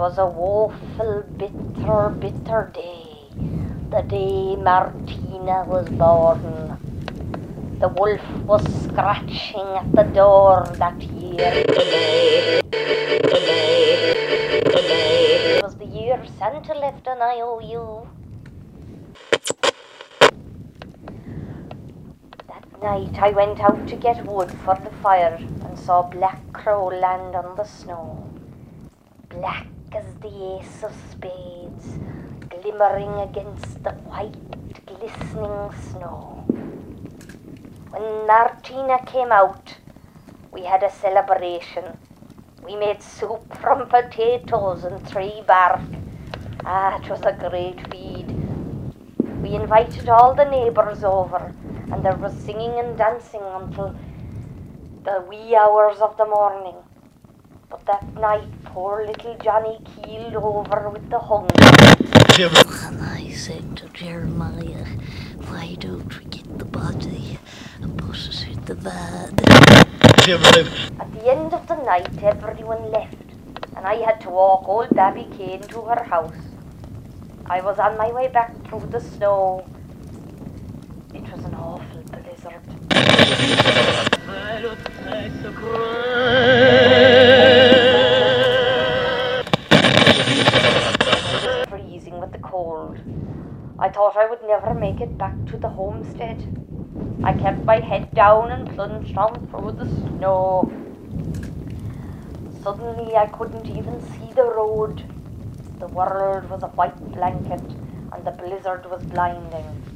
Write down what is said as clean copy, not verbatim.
'twas a woeful, bitter, bitter day, the day Martina was born. The wolf was scratching at the door that year. It was the year Santa left an IOU. That night I went out to get wood for the fire and saw Black Crow land on the snow. Black as the ace of spades, glimmering against the white, glistening snow. When Martina came out, we had a celebration. We made soup from potatoes and tree bark. It was a great feed. We invited all the neighbours over, and there was singing and dancing until the wee hours of the morning. But that night, poor little Johnny keeled over with the hunger. And I said to Jeremiah, why don't we get the body and put it in the van? At the end of the night, everyone left, and I had to walk old Babby Kane to her house. I was on my way back through the snow. It was an awful blizzard. Freezing with the cold. I thought I would never make it back to the homestead. I kept my head down and plunged on through the snow. Suddenly I couldn't even see the road. The world was a white blanket and the blizzard was blinding.